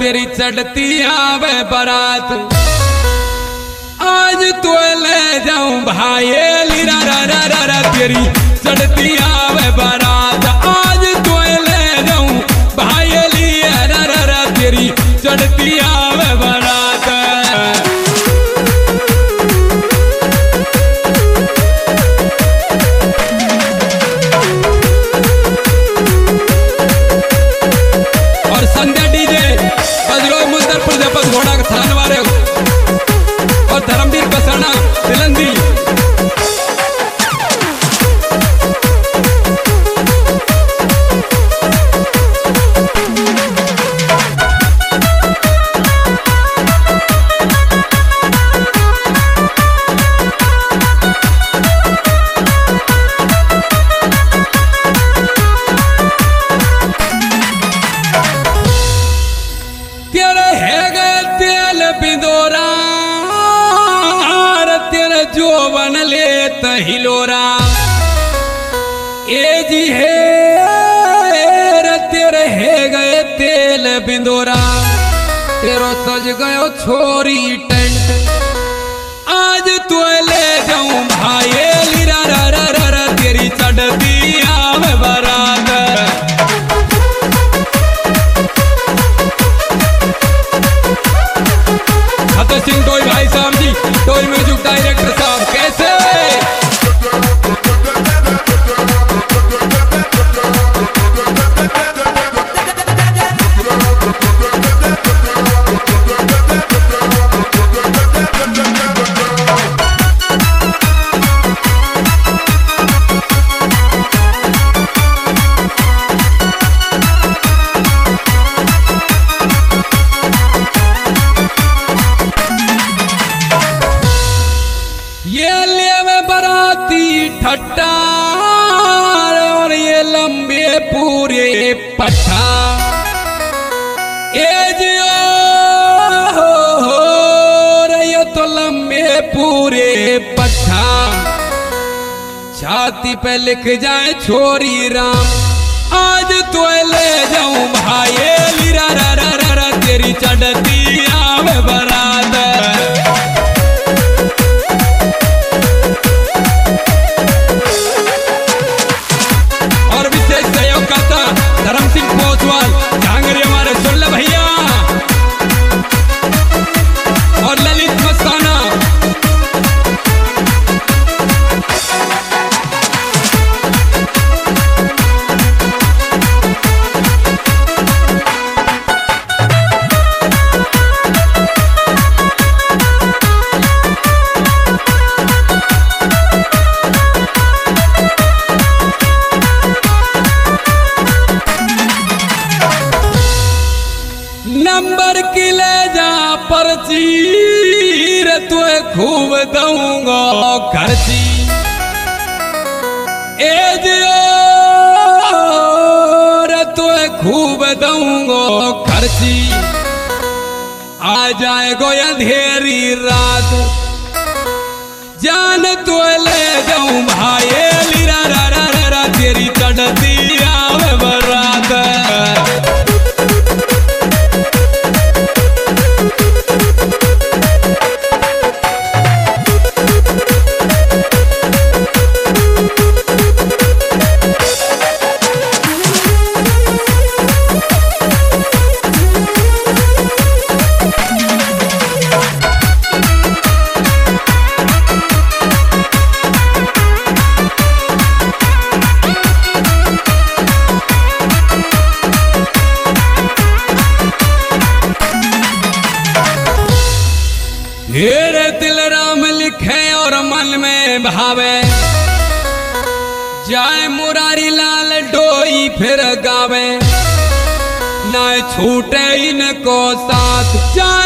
तेरी चढ़ती आवे बारात, आज तो ले जाऊं भाई लीरा रा रा रा रा, तेरी चढ़ती आवे बारात, आज तो ले जाऊं भाई लीरा रा रा रा, तेरी चढ़ती आवे बारात। और संध्या डीजे बजरो मुंदर प्रजापत घोड़ा के थान वाले और धर्मवीर बसाना तिलंदी। जो बन ले तहिलोरा ए जी है तेरे है गए तेल बिंदोरा, तेरो सज गयो छोरी टेंट, आज तो ले जाऊं भाई लीरा रा रा रा रा, तेरी चढ़ती आवे बारात। खतो सिंह टोई भाई साहब जी, टोई म्यूजिक डायरेक्टर साहब कैसे? ठट्टा और ये लंबे पूरे पट्टा, ए जियो ये तो लंबे पूरे पट्टा, छाती पे लिख जाए छोरी राम, आज तो ले जाऊं भाई लीरा रा रा रा रा, तेरी चढ़ती आवे बारात। धर्म सिंह पोसवाल झांगरी हमारे सुल्ला भैया और ललित मस्ताना। नंबर की ले जा पर्ची रे तुए खूब दूंगा खर्ची, ए जियो रे तुए खूब दूंगा खर्ची, आ जाएगो अंधेरी रात, जान तो ले जाऊं भाई लीरा रा रा रा रा, तेरी चढ़ती आवे बारात। हेरे दिल राम लिखे और मन में भावे, जाए मुरारी लाल डोई फिर गावे, ना छूटे इनको साथ।